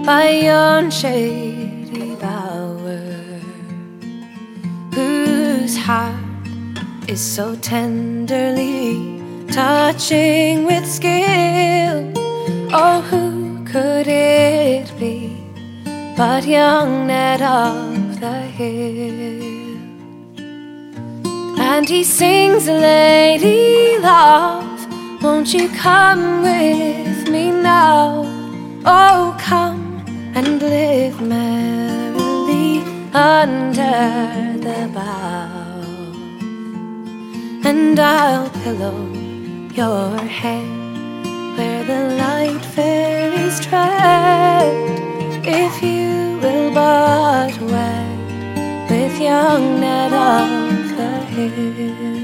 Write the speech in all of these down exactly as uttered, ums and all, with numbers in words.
by yon shady bower, whose heart is so tenderly touching with skill. Oh, who could it be but young Ned of the Hill? And he sings, "Lady love, won't you come with me now? Oh, come and live merrily under the bough, and I'll pillow your head where the light fairies tread, if you will but wed with young Ned of the Hill."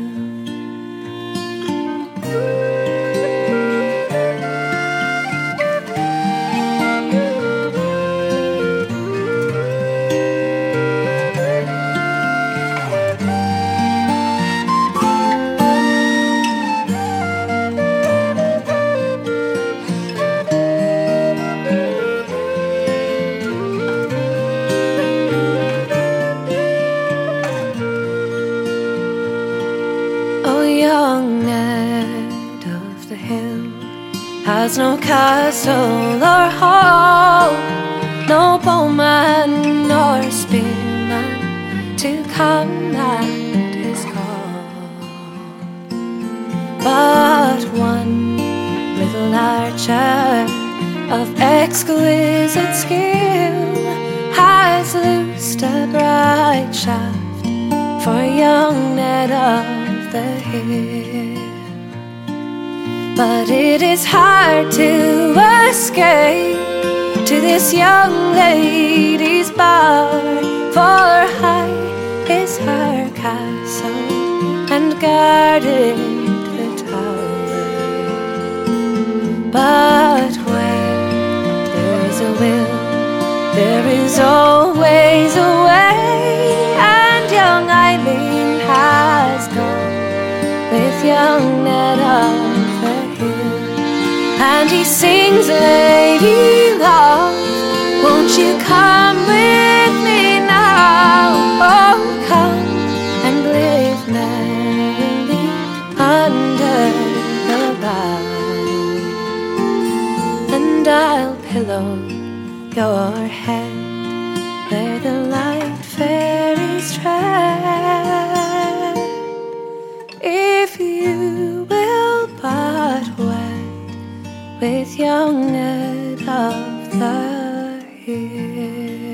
Young Ned of the Hill has no castle or hall, no bowman nor spearman to come at his call, but one little archer of exquisite skill has loosed a bright shaft for young Ned of the Hill. But it is hard to escape to this young lady's bower, for high is her castle and guarded the tower. But where there is a will, there is always a way, and young Eileen has gone with young Ned of the Hill. And he sings, "Lady love, won't you come with me now? Oh, come and live merrily under the bough, and I'll pillow your head where the light fairies tread, if you will but wed with young Ned of the Hill."